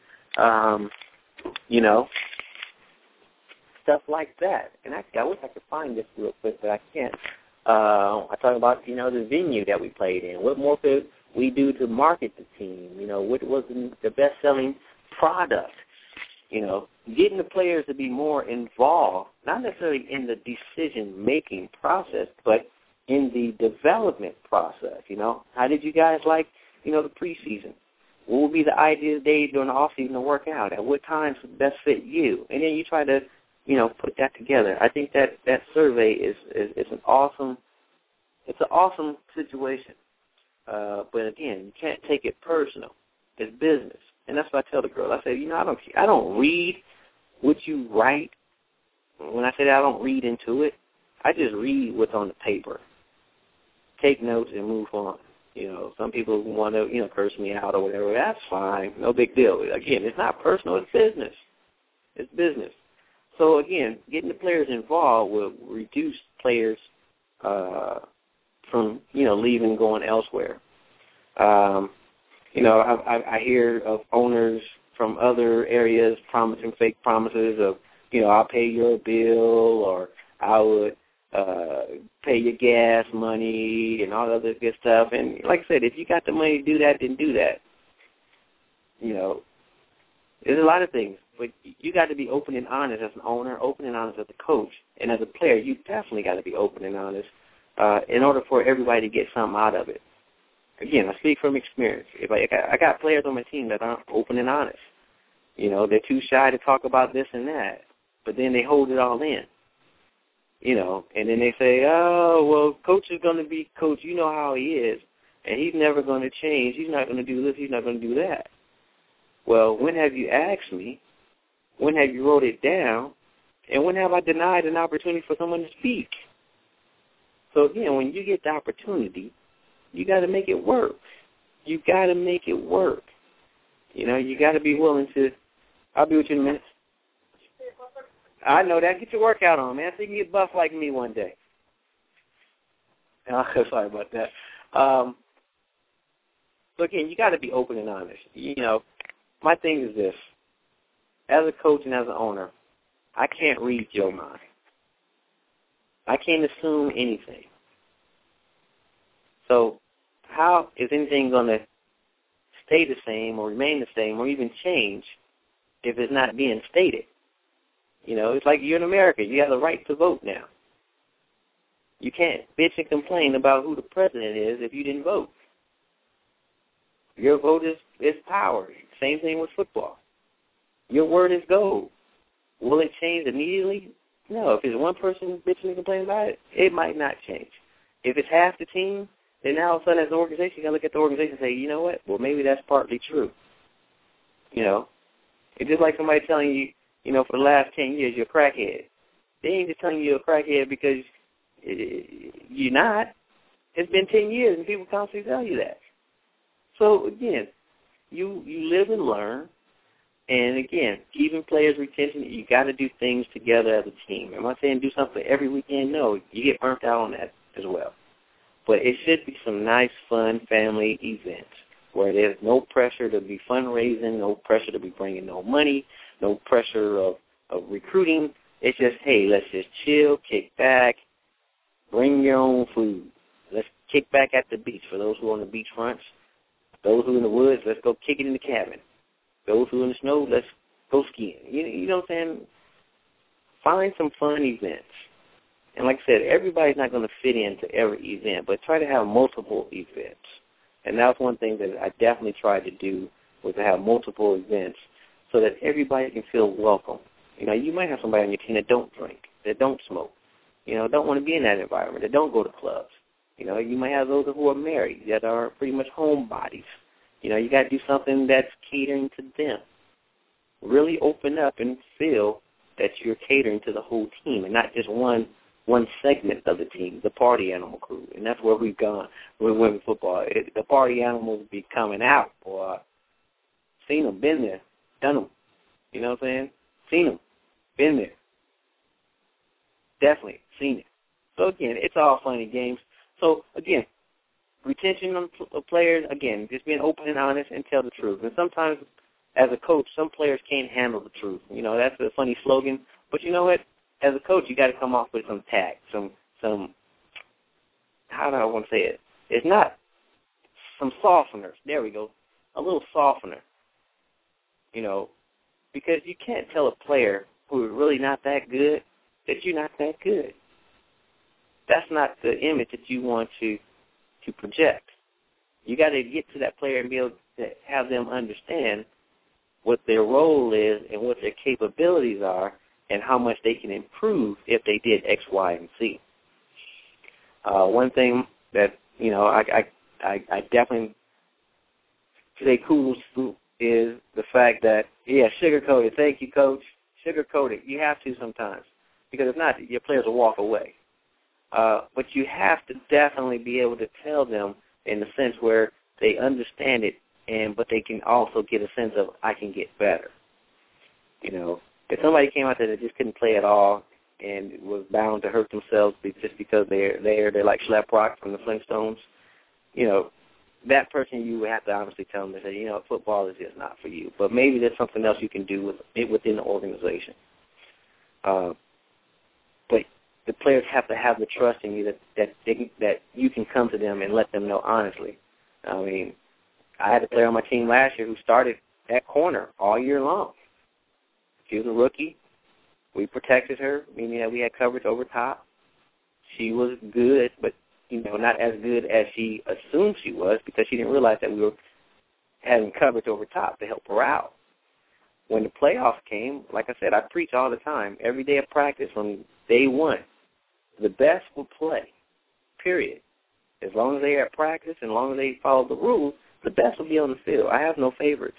B: You know, stuff like that. And I wish I could find this real quick, but I can't. I talk about, you know, the venue that we played in. What more could we do to market the team? You know, what was the best-selling product? You know, getting the players to be more involved, not necessarily in the decision-making process, but in the development process, you know. How did you guys like, you know, the preseason? What would be the ideal day during the off-season to work out? At what times would best fit you? And then you try to, you know, put that together. I think that survey is an awesome situation. But again, you can't take it personal. It's business. And that's what I tell the girl. I say, you know, I don't read what you write. When I say that, I don't read into it. I just read what's on the paper. Take notes and move on. You know, some people want to, you know, curse me out or whatever. That's fine. No big deal. Again, it's not personal. It's business. It's business. So, again, getting the players involved will reduce players from, you know, leaving and going elsewhere. You know, I hear of owners from other areas promising fake promises of, you know, I'll pay your bill or I would pay your gas money and all that other good stuff. And like I said, if you got the money to do that, then do that. You know, there's a lot of things, but you got to be open and honest as an owner, open and honest as a coach, and as a player, you definitely got to be open and honest in order for everybody to get something out of it. Again, I speak from experience. If I got players on my team that aren't open and honest. You know, they're too shy to talk about this and that, but then they hold it all in. You know, and then they say, oh, well, coach is going to be coach. You know how he is, and he's never going to change. He's not going to do this. He's not going to do that. Well, when have you asked me? When have you wrote it down? And when have I denied an opportunity for someone to speak? So, again, when you get the opportunity, you got to make it work. You got to make it work. You know, you got to be willing to. I'll be with you in a minute. I know that. Get your workout on, man, so you can get buff like me one day. Sorry about that. So, again, you got to be open and honest. You know, my thing is this. As a coach and as an owner, I can't read your mind. I can't assume anything. So how is anything going to stay the same or remain the same or even change if it's not being stated? You know, it's like you're in America. You have the right to vote now. You can't bitch and complain about who the president is if you didn't vote. Your vote is power. Same thing with football. Your word is gold. Will it change immediately? No. If it's one person bitching and complaining about it, it might not change. If it's half the team, then now all of a sudden as an organization, you got to look at the organization and say, you know what? Well, maybe that's partly true. You know? It's just like somebody telling you, you know, for the last 10 years you're a crackhead. They ain't just telling you you're a crackhead because you're not. It's been 10 years and people constantly tell you that. So, again, you live and learn. And, again, keeping players' retention, you got to do things together as a team. Am I saying do something every weekend? No, you get burnt out on that as well. But it should be some nice, fun family events where there's no pressure to be fundraising, no pressure to be bringing no money, no pressure of recruiting. It's just, hey, let's just chill, kick back, bring your own food. Let's kick back at the beach for those who are on the beach fronts. Those who are in the woods, let's go kick it in the cabin. Those who are in the snow, let's go skiing. You know what I'm saying? Find some fun events. And like I said, everybody's not going to fit into every event, but try to have multiple events. And that's one thing that I definitely tried to do, was to have multiple events so that everybody can feel welcome. You know, you might have somebody on your team that don't drink, that don't smoke, you know, don't want to be in that environment, that don't go to clubs. You know, you might have those who are married that are pretty much homebodies. You know, you got to do something that's catering to them. Really open up and feel that you're catering to the whole team and not just one segment of the team, the party animal crew. And that's where we've gone with women's football. The party animals be coming out, boy. Seen them, been there, done them. You know what I'm saying? Seen them, been there. Definitely seen it. So, again, it's all fun and games. So, again, retention of players, again, just being open and honest and tell the truth. And sometimes, as a coach, some players can't handle the truth. You know, that's a funny slogan. But you know what? As a coach, you got to come off with some tact, some how do I want to say it? It's not some softeners. There we go. A little softener. You know, because you can't tell a player who is really not that good that you're not that good. That's not the image that you want to project. You got to get to that player and be able to have them understand what their role is and what their capabilities are and how much they can improve if they did X, Y, and Z. One thing that, you know, I definitely say kudos to is the fact that, sugarcoat it. Thank you, Coach. Sugarcoat it. You have to sometimes. Because if not, your players will walk away. But you have to definitely be able to tell them in the sense where they understand it, but they can also get a sense of, I can get better. You know, if somebody came out there that just couldn't play at all and was bound to hurt themselves just because they're like Schlep Rock from the Flintstones, you know, that person you would have to honestly tell them, say, you know, football is just not for you. But maybe there's something else you can do within the organization. But the players have to have the trust in you that you can come to them and let them know honestly. I mean, I had a player on my team last year who started at corner all year long. She was a rookie. We protected her, meaning that we had coverage over top. She was good, but, you know, not as good as she assumed she was because she didn't realize that we were having coverage over top to help her out. When the playoffs came, like I said, I preach all the time. Every day of practice from day one, the best will play, period. As long as they're at practice and as long as they follow the rules, the best will be on the field. I have no favorites.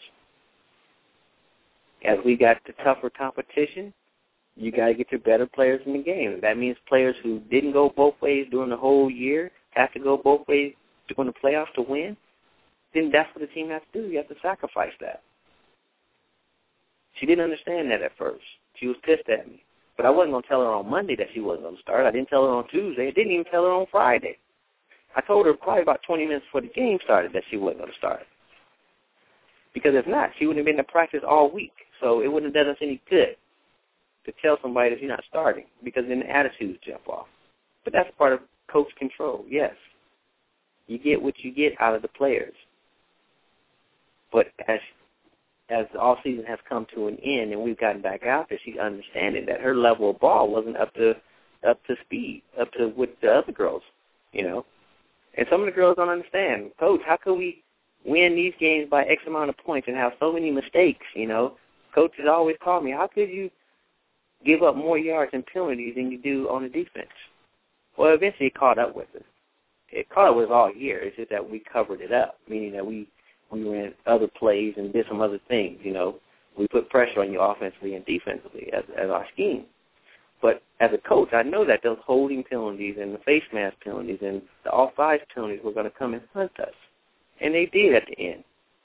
B: As we got the tougher competition, you got to get your better players in the game. That means players who didn't go both ways during the whole year have to go both ways during the playoffs to win. Then that's what the team has to do. You have to sacrifice that. She didn't understand that at first. She was pissed at me. But I wasn't going to tell her on Monday that she wasn't going to start. I didn't tell her on Tuesday. I didn't even tell her on Friday. I told her probably about 20 minutes before the game started that she wasn't going to start. Because if not, she wouldn't have been in practice all week. So it wouldn't have done us any good to tell somebody that you're not starting because then the attitudes jump off. But that's part of coach control, yes. You get what you get out of the players. But as the off-season has come to an end and we've gotten back out there, she's understanding that her level of ball wasn't up to speed, up to with the other girls, you know. And some of the girls don't understand. Coach, how could we win these games by X amount of points and have so many mistakes, you know? Coaches always call me, how could you give up more yards and penalties than you do on the defense? Well, eventually it caught up with us. It caught up with us all year. It's just that we covered it up, meaning that we ran other plays and did some other things, you know. We put pressure on you offensively and defensively as our scheme. But as a coach, I know that those holding penalties and the face mask penalties and the offsides penalties were going to come and hunt us. And they did at the end.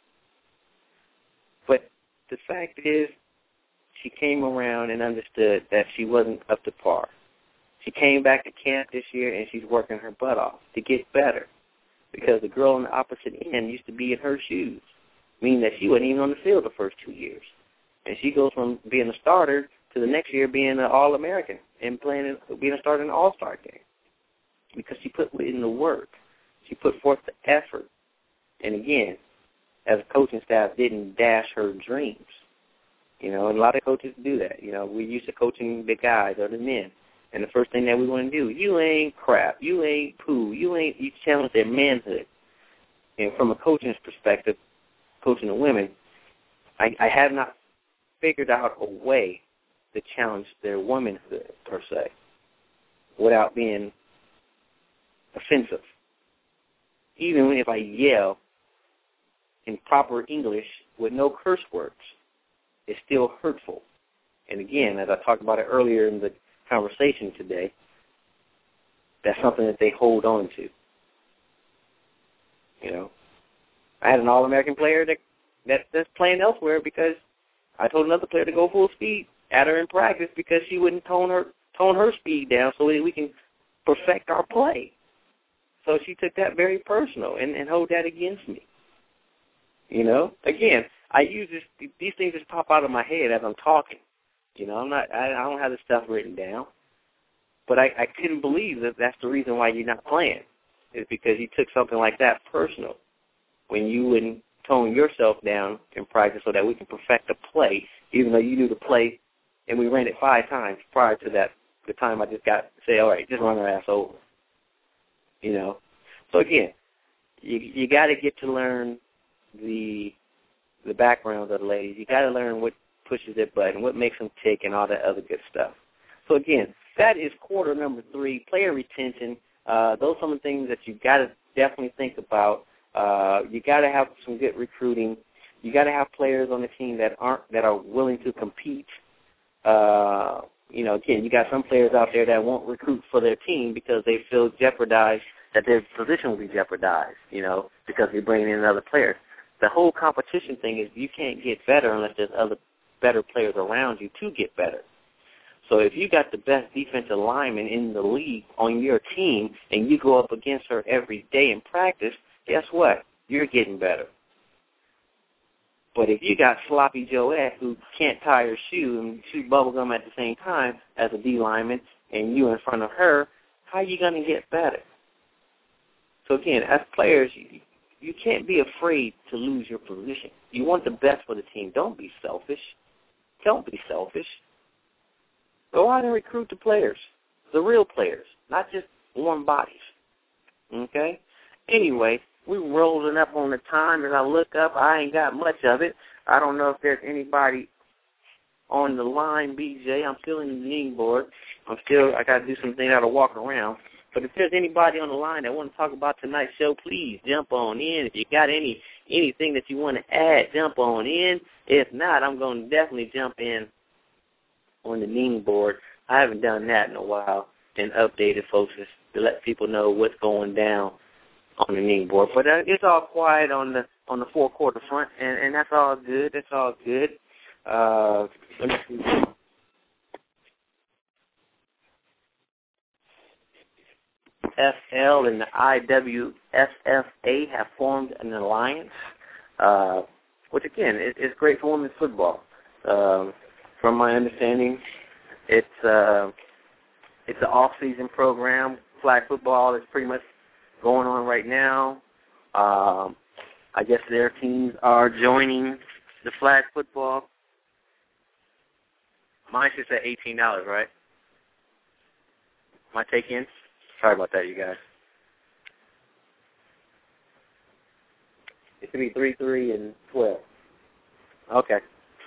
B: But the fact is, she came around and understood that she wasn't up to par. She came back to camp this year and she's working her butt off to get better. Because the girl on the opposite end used to be in her shoes, meaning that she wasn't even on the field the first 2 years. And she goes from being a starter to the next year being an All-American and being a starter in an All-Star game. Because she put in the work. She put forth the effort. And again, as a coaching staff, didn't dash her dreams. You know, and a lot of coaches do that. You know, we're used to coaching the guys or the men. And the first thing that we want to do, you ain't crap, you ain't poo, you challenge their manhood. And from a coaching's perspective, coaching the women, I have not figured out a way to challenge their womanhood, per se, without being offensive. Even if I yell in proper English with no curse words, it's still hurtful. And again, as I talked about it earlier in the conversation today, that's something that they hold on to. You know, I had an All-American player that's playing elsewhere because I told another player to go full speed at her in practice because she wouldn't tone her speed down so that we can perfect our play. So she took that very personal and hold that against me. You know, again, I use these things just pop out of my head as I'm talking. You know, I don't have this stuff written down, but I couldn't believe that that's the reason why you're not playing. Is because you took something like that personal when you wouldn't tone yourself down in practice so that we can perfect the play, even though you knew the play and we ran it 5 times prior to that. The time I just got to say, all right, just run our ass over. You know, so again, you got to get to learn the backgrounds of the ladies. You got to learn what pushes their button, what makes them tick, and all that other good stuff. So again, that is quarter number 3, player retention. Those are some of the things that you got to definitely think about. You got to have some good recruiting. You got to have players on the team that are willing to compete. You know, again, you got some players out there that won't recruit for their team because they feel jeopardized, that their position will be jeopardized, you know, because they're bringing in other players. The whole competition thing is you can't get better unless there's other better players around you to get better. So if you got the best defensive lineman in the league on your team and you go up against her every day in practice, guess what? You're getting better. But if you got Sloppy Joette who can't tie her shoe and shoot bubblegum at the same time as a D lineman and you in front of her, how are you going to get better? So again, as players, you can't be afraid to lose your position. You want the best for the team. Don't be selfish. Don't be selfish. Go out and recruit the players, the real players, not just warm bodies. Okay? Anyway, we're rolling up on the time. As I look up, I ain't got much of it. I don't know if there's anybody on the line, BJ. I'm still in the meeting board. I got to do some things. I got to walk around. But if there's anybody on the line that want to talk about tonight's show, please jump on in. If you got anything that you want to add, jump on in. If not, I'm going to definitely jump in on the meeting board. I haven't done that in a while and updated folks to let people know what's going down on the meeting board. But it's all quiet on the 4-quarter front, and that's all good. That's all good. Let me see. FL and the IWSFA have formed an alliance, which again is great for women's football. From my understanding, it's an off-season program. Flag football is pretty much going on right now. I guess their teams are joining the flag football. Mine should say $18, right? My take-in? Sorry about that, you guys. It should be 3, 3, and 12. Okay.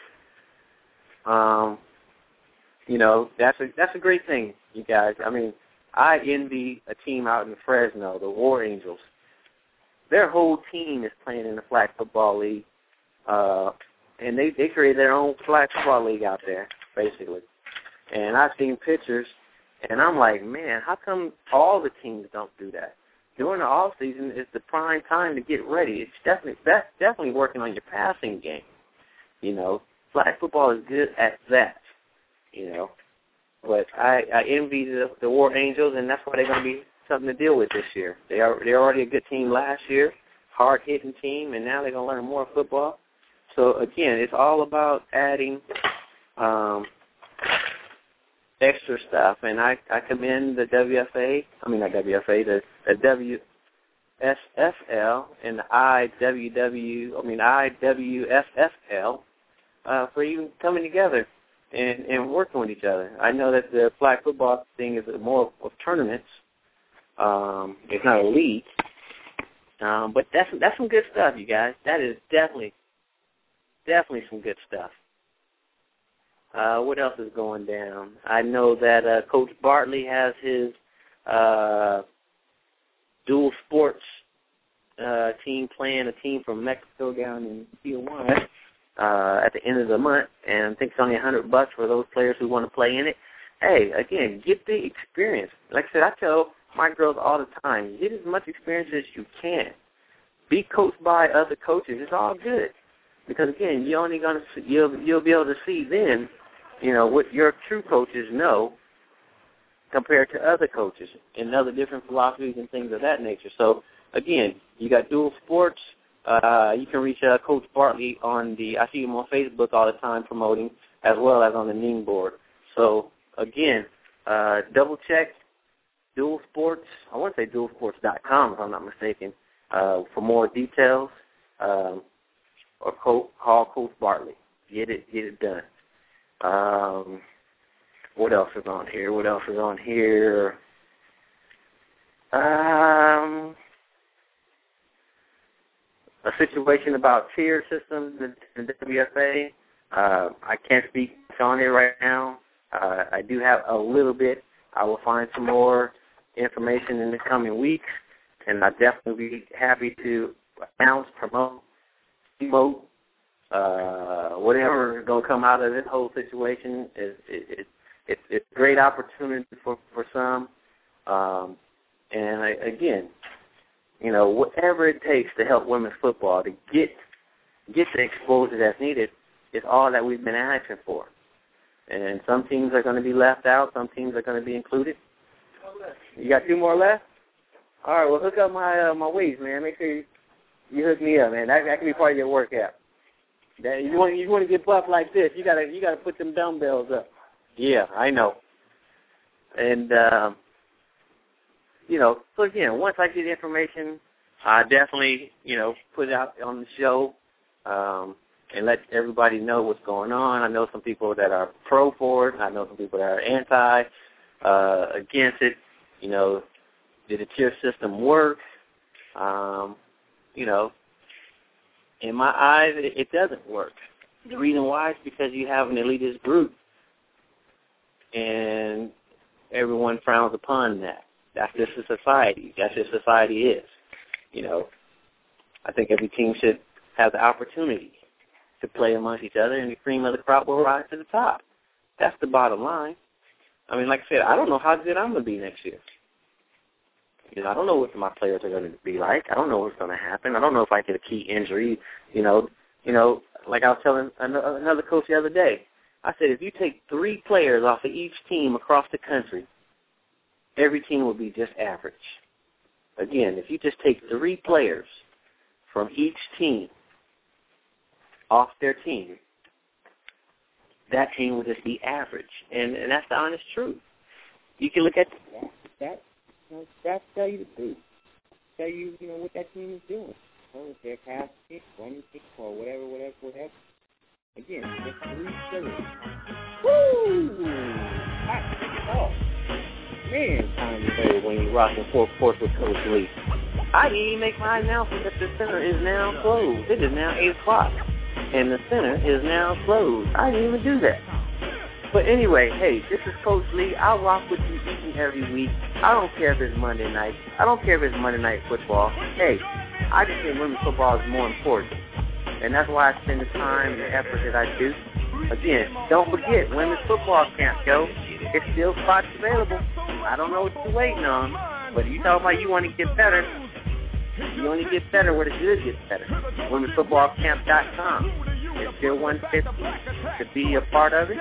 B: You know, that's a great thing, you guys. I mean, I envy a team out in Fresno, the War Angels. Their whole team is playing in the flag football league, and they created their own flag football league out there, basically. And I've seen pictures, and I'm like, man, how come all the teams don't do that? During the off season is the prime time to get ready. That's definitely working on your passing game. You know, flag football is good at that. You know, but I envy the War Angels, and that's why they're going to be something to deal with this year. They're already a good team last year, hard-hitting team, and now they're going to learn more football. So, again, it's all about adding extra stuff, and I commend the WFA, the WSFL and the IWSFL for even coming together and working with each other. I know that the flag football thing is more of tournaments. It's not a league. But that's some good stuff, you guys. That is definitely some good stuff. What else is going down? I know that Coach Bartley has his dual sports team playing a team from Mexico down in Tijuana at the end of the month, and I think it's only $100 for those players who want to play in it. Hey, again, get the experience. Like I said, I tell my girls all the time, get as much experience as you can. Be coached by other coaches. It's all good. Because, again, you're only going to you'll be able to see then, you know, what your true coaches know compared to other coaches and other different philosophies and things of that nature. So, again, you got Dual Sports. You can reach Coach Bartley I see him on Facebook all the time promoting, as well as on the Ning board. So, again, double check Dual Sports. I want to say dualsports.com if I'm not mistaken, for more details, or call Coach Bartley. Get it done. What else is on here? A situation about tier systems in the WFA. I can't speak on it right now. I do have a little bit. I will find some more information in the coming weeks, and I'll definitely be happy to announce, promote, emote, whatever is going to come out of this whole situation. It's a great opportunity for some. And again, you know, whatever it takes to help women's football to get the exposure that's needed is all that we've been asking for. And some teams are going to be left out. Some teams are going to be included. You got 2 more left? All right, well, hook up my weights, man. Make sure you hook me up, man. That can be part of your workout. You want to get buff like this, you gotta put them dumbbells up. Yeah, I know. And so again, once I get information, I definitely, put it out on the show and let everybody know what's going on. I know some people that are pro for it. I know some people that are anti, against it. Did the tier system work? In my eyes, it doesn't work. The reason why is because you have an elitist group, and everyone frowns upon that. That's just a society. That's just society is. I think every team should have the opportunity to play amongst each other, and the cream of the crop will rise to the top. That's the bottom line. I mean, like I said, I don't know how good I'm going to be next year. I don't know what my players are going to be like. I don't know what's going to happen. I don't know if I get a key injury. Like I was telling another coach the other day, I said, if you take 3 players off of each team across the country, every team will be just average. Again, if you just take 3 players from each team off their team, that team will just be average. And that's the honest truth. You can look at that. That's tell you the truth. Tell you, what that team is doing. If they're pass kick, running kick, or whatever. Again, just 3 players. Woo! Oh, man, time to play when you're rocking 4 courts with Coach Lee. I didn't even make my announcement that the center is now closed. It is now 8 o'clock, and the center is now closed. I didn't even do that. But anyway, hey, this is Coach Lee. I'll rock with you each and every week. I don't care if it's Monday night. I don't care if it's Monday Night Football. Hey, I just think women's football is more important. And that's why I spend the time and the effort that I do. Again, don't forget, women's football camp, yo. It's still spots available. I don't know what you're waiting on. But if you talk about you want to get better, you only get better where the good gets better. Women'sFootballCamp.com. It's still $150 to be a part of it.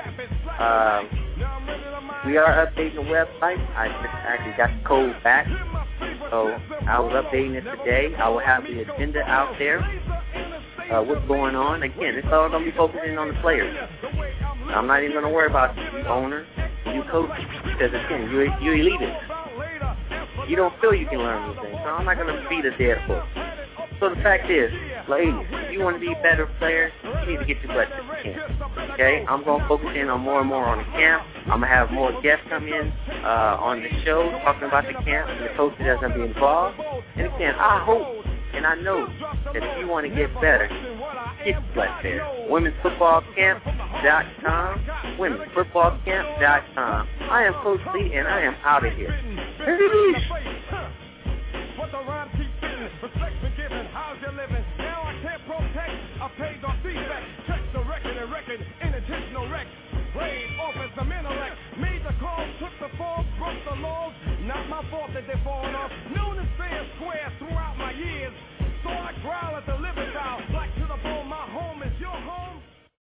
B: We are updating the website. I just actually got the code back, so I was updating it today. I will have the agenda out there. What's going on? Again, it's all going to be focusing on the players. I'm not even going to worry about you owners, you coaches, because again, you're elitist. You don't feel you can learn these things, so I'm not going to beat a dead horse. So the fact is, ladies, if you want to be a better player, you need to get your butt to the camp. Okay? I'm going to focus in on more and more on the camp. I'm going to have more guests come in on the show talking about the camp and the coaches that's going to be involved. And again, I hope and I know that if you want to get better, get your butt there. Women'sFootballCamp.com. Women'sFootballCamp.com. I am Coach Lee, and I am out of here.
C: Respect been given, how's you living? Now I can't protect, I paid off defect. Check the record and record, inattentional wreck. Played offense, some intellect. Made the call, took the fall, broke the laws. Not my fault that they're falling off. Known as fair and square throughout my years. So I growl at the